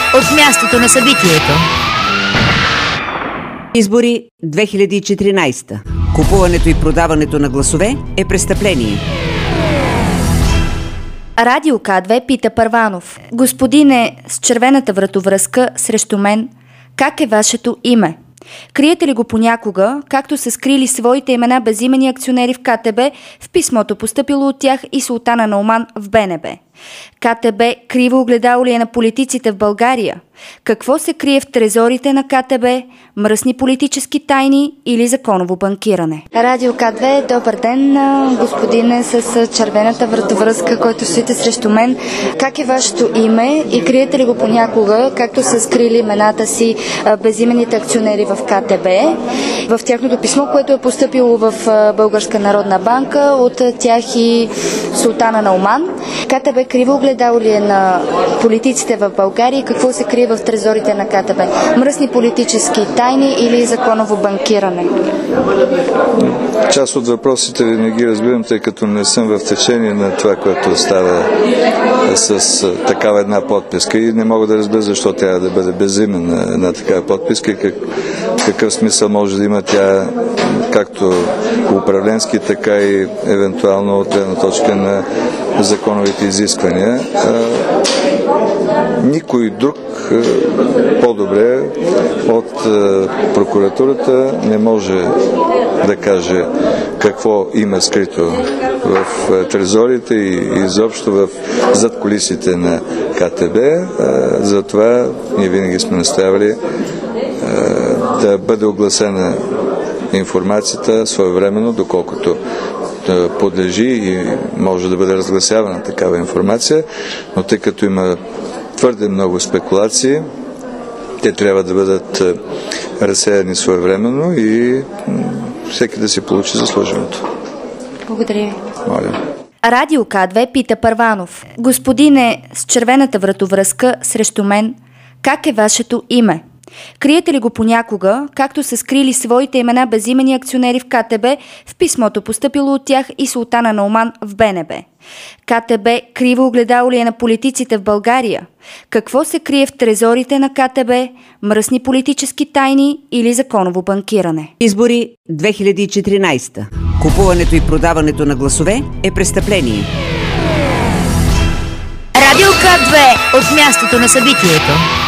от мястото на събитието. Избори 2014. Купуването и продаването на гласове е престъпление. Радио К2 пита Първанов: господине с червената вратовръзка срещу мен, как е вашето име? Криете ли го понякога, както са скрили своите имена безимени акционери в КТБ в писмото, постъпило от тях и Султана на Оман в БНБ? КТБ криво огледало ли е на политиците в България? Какво се крие в трезорите на КТБ? Мръсни политически тайни или законово банкиране? Радио К2, добър ден, господине с червената вратовръзка, който стоите срещу мен. Как е вашето име и криете ли го понякога, както са скрили имената си безимените акционери в КТБ? В тяхното писмо, което е постъпило в Българска народна банка, от тях и Султана на Оман. КТБ криво огледало ли е на политиците в България и какво се крие в трезорите на КТБ? Мръсни политически тайни или законово банкиране? Част от въпросите не ги разбирам, тъй като не съм в течение на това, което става с такава една подписка и не мога да разбера защо трябва да бъде безименна една такава подписка и какъв смисъл може да има тя както управленски, така и евентуално от гледна точка на законовите изисквания. Никой друг по-добре от прокуратурата не може да каже какво има скрито в трезорите и изобщо в задкулисите на КТБ. Затова ние винаги сме настоявали да бъде огласена информацията своевременно, доколкото подлежи и може да бъде разгласявана такава информация, но тъй като има твърде много спекулации, те трябва да бъдат разсеяни своевременно и всеки да си получи заслуженото. Благодаря ви. Моля. Радио К2 пита Първанов: господине с червената вратовръзка срещу мен, как е вашето име? Криете ли го понякога, както са скрили своите имена безимени акционери в КТБ в писмото, постъпило от тях и Султана на Оман в БНБ? КТБ криво огледало ли е на политиците в България? Какво се крие в трезорите на КТБ? Мръсни политически тайни или законово банкиране? Избори 2014. Купуването и продаването на гласове е престъпление. Радио К2 от мястото на събитието.